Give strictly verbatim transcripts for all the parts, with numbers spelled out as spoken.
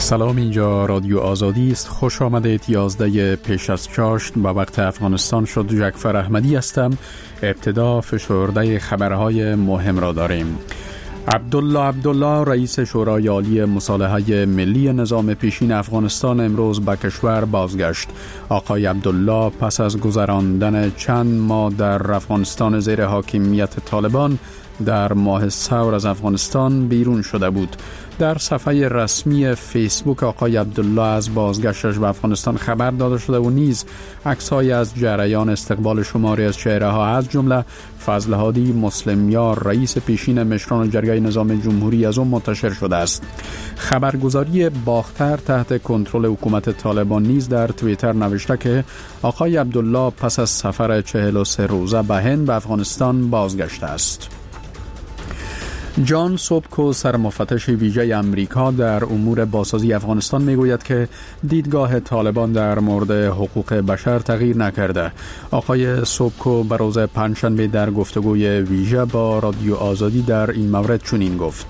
سلام، اینجا رادیو آزادی است. خوش آمدید. یازده پیش از چاشت به وقت افغانستان شد. جعفر احمدی هستم. ابتدا فشرده خبرهای مهم را داریم. عبدالله عبدالله رئیس شورای عالی مصالحه ملی نظام پیشین افغانستان امروز به کشور بازگشت. آقای عبدالله پس از گذراندن چند ماه در افغانستان زیر حاکمیت طالبان در ماه ثور از افغانستان بیرون شده بود. در صفحه رسمی فیسبوک آقای عبدالله از بازگشتش به افغانستان خبر داده شده و نیز عکس‌هایی از جریان استقبال شماری از چهره‌ها از جمله فضل هادی مسلمیار رئیس پیشین مشران جرگه نظام جمهوری از آن منتشر شده است. خبرگزاری باختر تحت کنترل حکومت طالبان نیز در توییتر نوشته که آقای عبدالله پس از سفر چهل و سه روزه به هند به افغانستان بازگشته است. جان سوبکو سرمفتش ویژه امریکا در امور بازسازی افغانستان میگوید که دیدگاه طالبان در مورد حقوق بشر تغییر نکرده. آقای سوبکو به روز پنجشنبه در گفتگوی ویژه با رادیو آزادی در این مورد چنین گفت: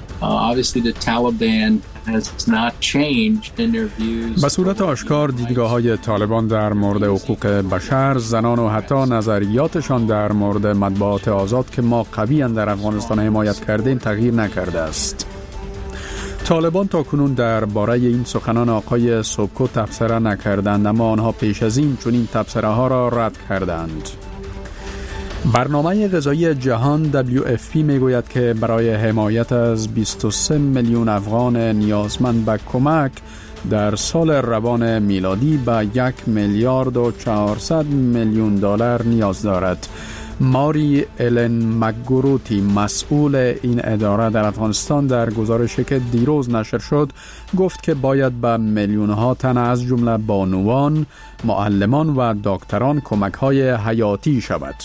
به صورت آشکار دیدگاه های طالبان در مورد حقوق بشر، زنان و حتی نظریاتشان در مورد مطبوعات آزاد که ما قویاً در افغانستان حمایت کردیم تغییر نکرده است. طالبان تا کنون در باره این سخنان آقای سوبکو تبصره نکردند، اما آنها پیش از این چنین تبصره ها را رد کردند. برنامه غذایی جهان دبلیو اف پی میگوید که برای حمایت از بیست و سه میلیون افغان نیازمند به کمک در سال روان میلادی به یک میلیارد و چهارصد میلیون دلار نیاز دارد. ماری الن مکگروتی مسئول این اداره در افغانستان در گزارشی که دیروز نشر شد گفت که باید به میلیون ها تن از جمله بانوان، معلمان و دکتران کمک های حیاتی شود.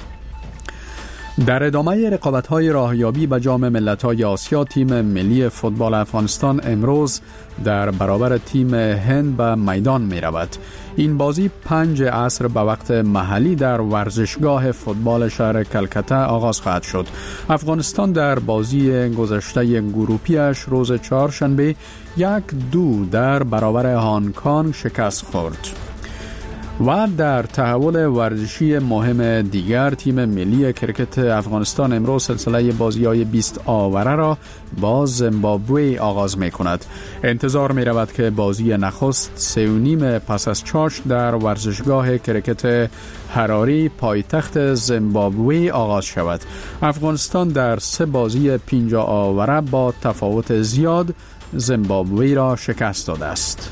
در ادامه رقابت‌های راهیابی به جام ملت‌های آسیا، تیم ملی فوتبال افغانستان امروز در برابر تیم هند به میدان می‌رود. این بازی پنج عصر به وقت محلی در ورزشگاه فوتبال شهر کلکته آغاز خواهد شد. افغانستان در بازی گذشته گروپیش روز چهارشنبه یک دو در برابر هنگ کنگ شکست خورد. و در تحول ورزشی مهم دیگر، تیم ملی کرکت افغانستان امروز سلسله بازی‌های بیست آوره را با زیمبابوه آغاز می‌کند. انتظار می‌رود که بازی نخست سه و نیم پس از چاشت در ورزشگاه کرکت حراری پایتخت زیمبابوه آغاز شود. افغانستان در سه بازی پنجاه آوره با تفاوت زیاد زیمبابوه را شکست داده است.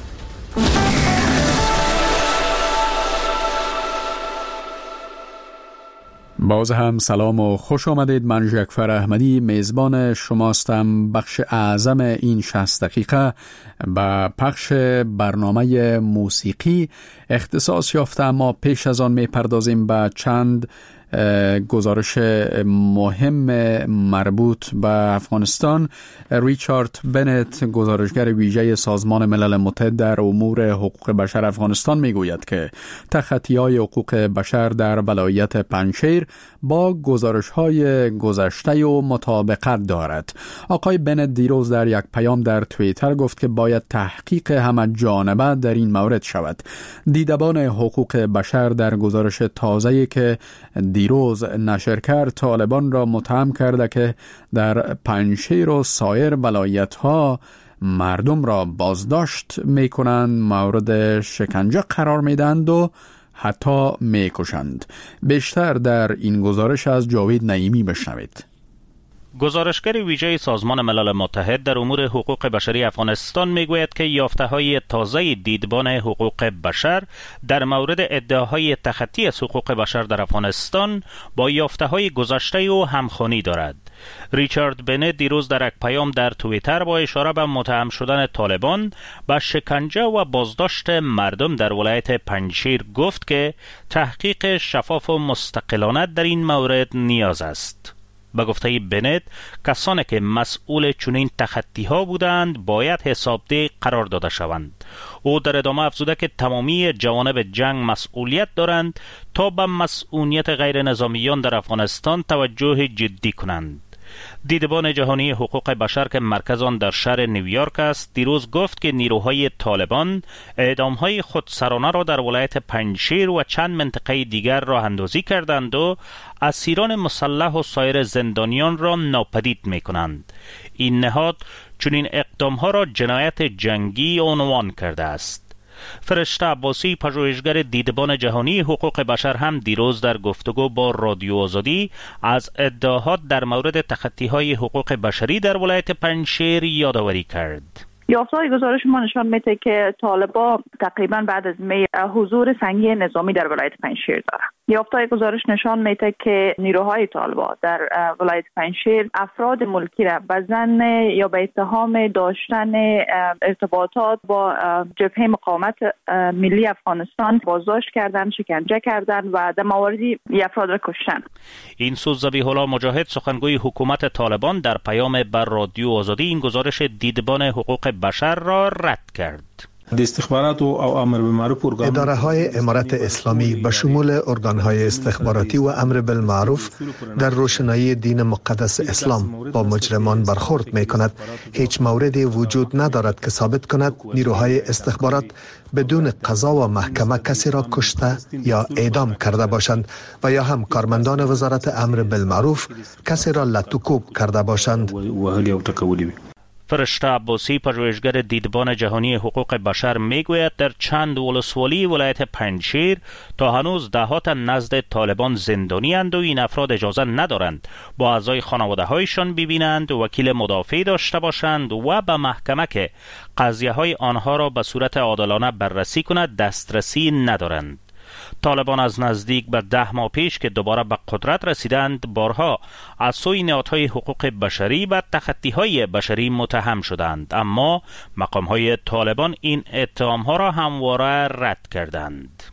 باز هم سلام و خوش آمدید. من جعفر احمدی میزبان شماستم. بخش اعظم این شصت دقیقه به پخش برنامه موسیقی اختصاص یافته، اما پیش از آن میپردازیم به چند گزارش مهم مربوط به افغانستان. ریچارد بنت، گزارشگر ویژه سازمان ملل متحد در امور حقوق بشر افغانستان، میگوید که تخطی‌های حقوق بشر در ولایت پنجشیر با گزارش‌های گذشته و مطابقت دارد. آقای بنت دیروز در یک پیام در توییتر گفت که باید تحقیق همه جانبه در این مورد شود. دیدبان حقوق بشر در گزارش تازه‌ای که دیروز نشر کرد طالبان را متهم کرده که در پنجشیر و سایر ولایت‌ها مردم را بازداشت می‌کنند، مورد شکنجه قرار می‌دهند و حتی می‌کشند. بیشتر در این گزارش از جاوید نعیمی بشنوید. گزارشگر ویژه سازمان ملل متحد در امور حقوق بشری افغانستان میگوید که یافته‌های تازه دیدبان حقوق بشر در مورد ادعاهای تخطی از حقوق بشر در افغانستان با یافته‌های گذشته و همخوانی دارد. ریچارد بنت دیروز در یک پیام در توییتر با اشاره به متهم شدن طالبان به شکنجه و بازداشت مردم در ولایت پنجشیر گفت که تحقیق شفاف و مستقلانه در این مورد نیاز است. به گفته بنت، کسانی که مسئول چنین تخطی ها بودند باید حسابده قرار داده شوند. او در ادامه افزوده که تمامی جوانب جنگ مسئولیت دارند تا به مسئولیت غیر نظامیان در افغانستان توجه جدی کنند. دیدبان جهانی حقوق بشر که مرکز آن در شهر نیویورک است دیروز گفت که نیروهای طالبان اعدام‌های خودسرانه را در ولایت پنجشیر و چند منطقه دیگر راه اندازی کردند و اسیران مسلح و سایر زندانیان را ناپدید می‌کنند. این نهاد چنین اقدام‌ها را جنایت جنگی عنوان کرده است. فرشته عباسی پژوهشگر دیدبان جهانی حقوق بشر هم دیروز در گفتگو با رادیو آزادی از ادعاات در مورد تخطی‌های حقوق بشری در ولایت پنجشیر یادآوری کرد. یافته‌های گزارش ما نشان میده که طالبان تقریبا بعد از می حضور سنگین نظامی در ولایت پنجشیر دارند. یافته‌های گزارش نشان میده که نیروهای طالبان در ولایت پنجشیر افراد ملکی را به ظن یا به اتهام داشتن ارتباطات با جبهه مقاومت ملی افغانستان بازداشت کردند، شکنجه کردند و در مواردی افراد را کشتند. این سوز ذبیح الله مجاهد سخنگوی حکومت طالبان در پیام بر رادیو آزادی این گزارش دیدبان حقوق بشر را رد کرد. اداره های امارت اسلامی به شمول ارگان های استخباراتی و امر بالمعروف در روشنایی دین مقدس اسلام با مجرمان برخورد می کند. هیچ موردی وجود ندارد که ثابت کند نیروهای استخبارات بدون قضا و محکمه کسی را کشته یا اعدام کرده باشند و یا هم کارمندان وزارت امر بالمعروف کسی را لطوکوب کرده باشند. فرشته عباسی پژوهشگر دیدبان جهانی حقوق بشر میگوید در چند ولسوالی ولایت پنجشیر تا هنوز دهات نزد طالبان زندانی اند و این افراد اجازه ندارند با اعضای خانواده هایشان ببینند، وکیل مدافع داشته باشند و به محکمه که قضیه های آنها را به صورت عادلانه بررسی کند دسترسی ندارند. طالبان از نزدیک به ده ماه پیش که دوباره به قدرت رسیدند بارها از سوی نهادهای حقوق بشری و تخطی‌های بشری متهم شدند، اما مقام‌های طالبان این اتهام‌ها را همواره رد کردند.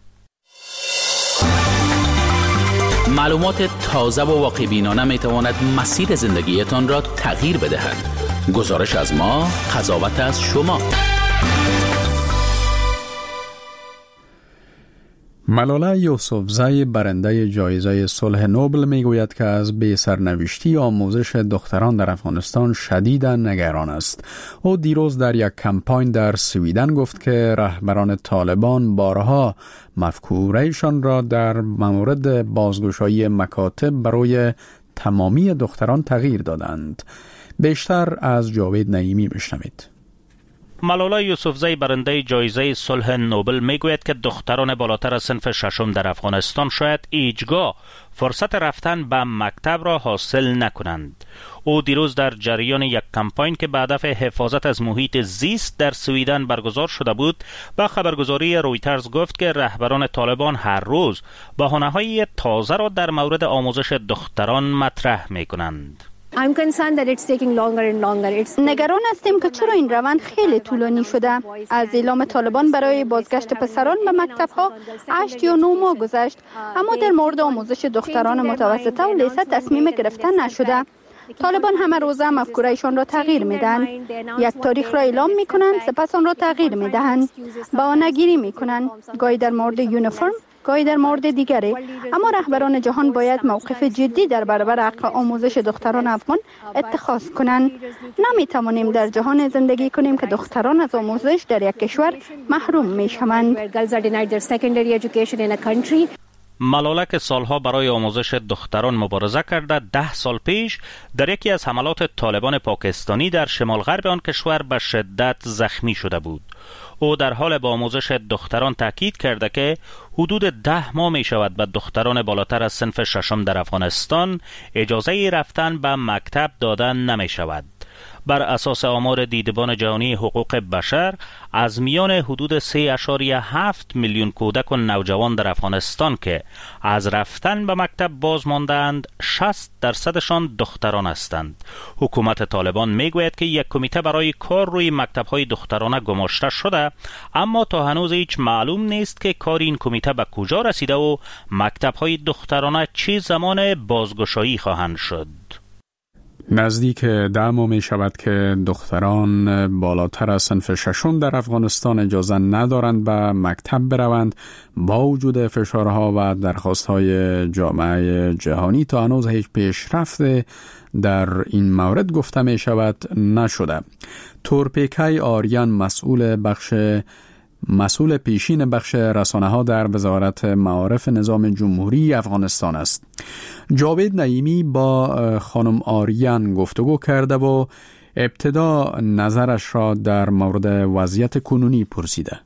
معلومات تازه و واقع‌بینانه می‌تواند مسیر زندگیتان را تغییر بدهد. گزارش از ما، قضاوت از شما. ملاله یوسفزی برنده جایزه صلح نوبل میگوید که از بی سرنوشتی آموزش دختران در افغانستان شدیداً نگران است. او دیروز در یک کمپاین در سویدن گفت که رهبران طالبان بارها مفکوره‌شان را در مورد بازگشایی مکاتب برای تمامی دختران تغییر دادند. بیشتر از جاوید نعیمی بشنوید. ملاله یوسفزی برنده جایزه صلح نوبل میگوید که دختران بالاتر از صنف ششم در افغانستان شاید هیچگاه فرصت رفتن به مکتب را حاصل نکنند. او دیروز در جریان یک کمپاین که به هدف حفاظت از محیط زیست در سویدن برگزار شده بود با خبرگزاری رویترز گفت که رهبران طالبان هر روز بهانه‌های تازه را در مورد آموزش دختران مطرح می‌کنند. نگران هستیم که چرا این روند خیلی طولانی شده. از اعلام طالبان برای بازگشت پسران به مکتب‌ها هشت یا نه ماه گذشت، اما در مورد آموزش دختران متوسطه و لیسه تصمیم گرفتن نشده. طالبان همه روزه مفکوره‌شان را تغییر میدن. یک تاریخ را اعلام میکنند، سپس آن را تغییر میدهند. بهانه‌گیری میکنند، گاهی در مورد یونیفرم، گاهی در مورد دیگری. اما رهبران جهان باید موقف جدی در برابر حق آموزش دختران افغان اتخاذ کنند. نمیتوانیم در جهان زندگی کنیم که دختران از آموزش در یک کشور محروم میشوند. ملاله که سالها برای آموزش دختران مبارزه کرده، ده سال پیش در یکی از حملات طالبان پاکستانی در شمال غرب آن کشور به شدت زخمی شده بود. او در حال با آموزش دختران تاکید کرده که حدود ده ماه می شود به دختران بالاتر از صنف ششم در افغانستان اجازه رفتن به مکتب دادن نمی شود. بر اساس آمار دیدبان جهانی حقوق بشر از میان حدود سه اشاریه هفت میلیون کودک و نوجوان در افغانستان که از رفتن به مکتب باز ماندند، شصت درصدشان دختران هستند. حکومت طالبان میگوید که یک کمیته برای کار روی مکتب‌های دخترانه گماشته شده، اما تا هنوز هیچ معلوم نیست که کار این کمیته به کجا رسیده و مکتب‌های دخترانه چه زمان بازگشایی خواهند شد. نزدیک ده ماه می شود که دختران بالاتر از صنف ششم در افغانستان اجازه ندارند به مکتب بروند با وجود فشارها و درخواستهای جامعه جهانی. تا هنوز هیچ پیشرفت در این مورد گفته می شود نشده. تورپیکای آریان مسئول بخش مسئول پیشین بخش رسانه ها در وزارت معارف نظام جمهوری افغانستان است. جاوید نعیمی با خانم آریان گفتگو کرده و ابتدا نظرش را در مورد وضعیت کنونی پرسیده.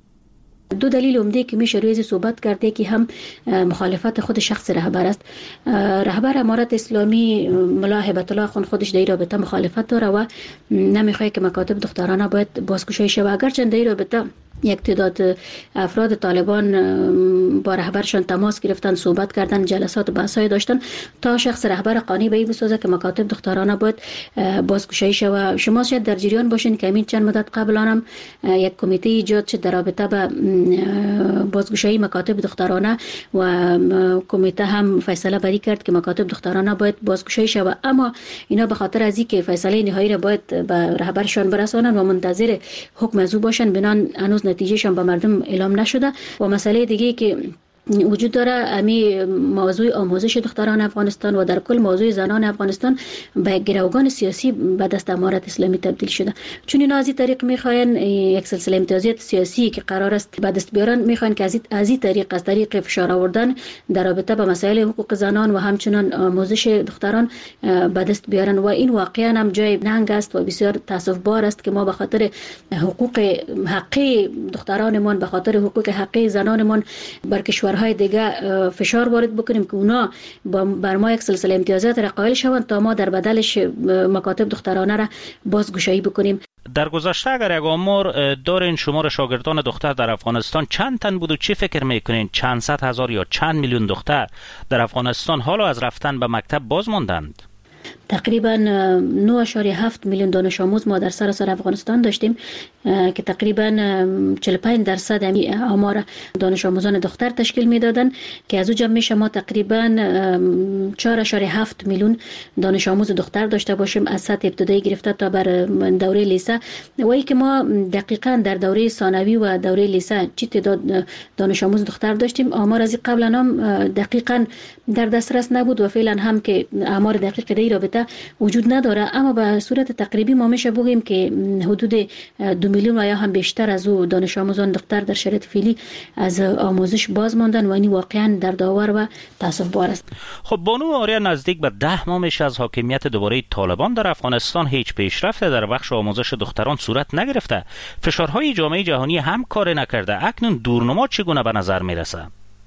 دو دلیل عمده که میشه روی صحبت کرده که هم مخالفت خود شخص رهبر است. رهبر امارت اسلامی ملا هبت الله خان خودش در این رابطه مخالفت داره و نمیخواد که مکاتب دخترانه باید بازگشایی شود. اگرچه در این رابطه یک تعداد افراد طالبان با رهبرشان تماس گرفتن، صحبت کردن، جلسات بحث‌های داشتن تا شخص رهبر قانع به این بسازه که مکاتب دخترانه باید بازگشایی شود. شما شاید در جریان باشین که همین چند مدت قبل هم یک کمیته ایجاد شد در رابطه با بازگشایی مکاتب دخترانه و کمیته هم فیصله بری کرد که مکاتب دخترانه باید بازگشایی شود، اما اینا به خاطر از اینکه فیصله نهایی را باید به رهبرشان برسانن و منتظر حکم از او باشن، بنان هنوز نتیجهشان به مردم اعلام نشده. و مسئله دیگه که وجود داره امی موضوع آموزش دختران افغانستان و در کل موضوع زنان افغانستان به گروگان سیاسی به دست امارت اسلامی تبدیل شده، چون اینا از این طریق میخواین یک سلسله امتیازات سیاسی که قرار است به دست بیارن، میخواین که از این طریق از طریق فشار آوردن در رابطه با مسائل حقوق زنان و همچنان آموزش دختران به دست بیارن. و این واقعا هم جای ننگ است و بسیار تاسف بار است که ما به خاطر حقوق حقی دخترانمون، به خاطر حقوق حقی زنانمون بر کشور های دیگه فشار وارد بکنیم که اونا بر ما یک سلسله امتیازات را قائل شوند تا ما در بدلش مکاتب دخترانه را بازگشایی بکنیم. در گذشته اگر یک آمار دارین شمار شاگردان دختر در افغانستان چند تن بود و چی فکر میکنین؟ چند صد هزار یا چند میلیون دختر در افغانستان حالا از رفتن به مکتب باز ماندند؟ تقریبا نه و هفت میلیون دانش آموز ما در سراسر افغانستان داشتیم که تقریبا چهل و پنج درصد امی آمار دانش آموزان دختر تشکیل میدادن که از او جمع میشه ما تقریبا چهار و هفت میلیون دانش آموز دختر داشته باشیم از سطح ابتدایی گرفته تا بر دوره لیسه. و ای که ما دقیقاً در دوره ثانوی و دوره لیسه چی تعداد دانش آموز دختر داشتیم آمار از قبل هم دقیقاً در دسترس نبود و فعلا هم که آمار دقیق در رابطه وجود نداره، اما به صورت تقریبی ما میشه بگیم که حدود دو میلیون و یا هم بیشتر از او دانش آموزان دختر در شرایط فعلی از آموزش باز ماندن و این واقعا دردآور و تاسف بار است. خب بانو آریان، نزدیک به ده ماه میشه از حاکمیت دوباره طالبان در افغانستان هیچ پیشرفت در بخش آموزش دختران صورت نگرفته. فشارهای جامعه جهانی هم کار نکرده. اکنون دورنما چگونه به نظر میرسه؟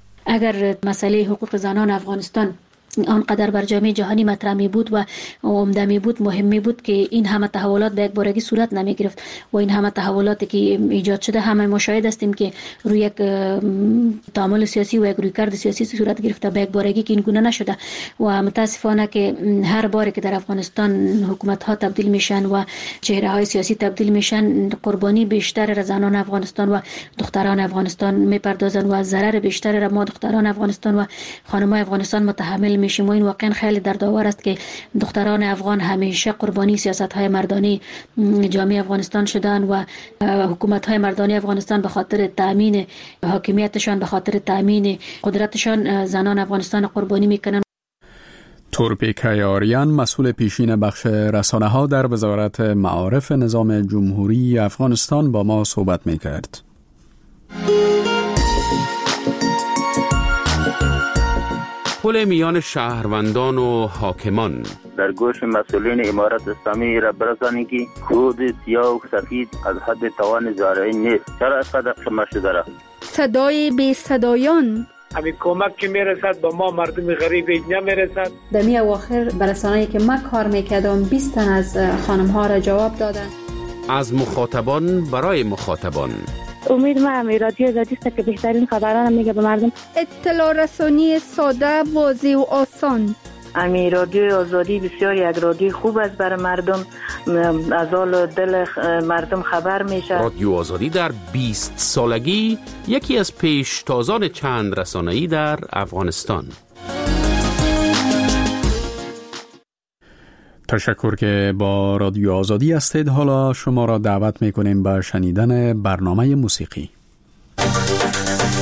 اگر مسئله حقوق زنان افغانستان آنقدر بر جامعه جهانی مطرح می بود و عمده می بود، مهم می بود که این همه تحولات به یک بارگی صورت نمی گرفت و این همه تحولاتی که ایجاد شده همه مشاهده هستیم که روی یک تعامل سیاسی و یک رویکرد سیاسی صورت گرفته به یک بارگی که این گونه نشده. و متاسفانه که هر باری که در افغانستان حکومت ها تبدیل میشن و چهره های سیاسی تبدیل میشن، قربانی بیشتر را زنان افغانستان و دختران افغانستان میپردازن و ضرر بیشتر را ما دختران افغانستان و خانم‌های افغانستان متحمل میشیم. و این واقعا خیلی دردآور است که دختران افغان همیشه قربانی سیاست‌های مردانی جامعه افغانستان شدن و حکومت‌های مردانی افغانستان به خاطر تامین حاکمیتشان، به خاطر تامین قدرتشان زنان افغانستان قربانی میکنن. تورپیکای آریان مسئول پیشین بخش رسانه ها در وزارت معارف نظام جمهوری افغانستان با ما صحبت میکرد. پل میان شهروندان و حاکمان در گوش مسئولین امارت اسلامی را برسانی که خود سیاه و سفید از حد توان زارعی نیست. چرا از قدر شما شده را؟ صدای بی صدایان همین کمک که میرسد با ما مردم غریب نمیرسد. در می اواخر برسانه‌ای که من کار میکردم بیست تن از خانم ها را جواب دادن. از مخاطبان برای مخاطبان. امید ما امی رادیو آزادی است که بهترین خبران میگه به مردم. اطلاع رسانی ساده، واضح و آسان. امی رادیو آزادی بسیار یک رادیو خوب است برای مردم، از حال دل مردم خبر میشه. رادیو آزادی در بیست سالگی یکی از پیشتازان چند رسانه‌ای در افغانستان. تشکر که با رادیو آزادی هستید. حالا شما را دعوت میکنیم به شنیدن برنامه موسیقی.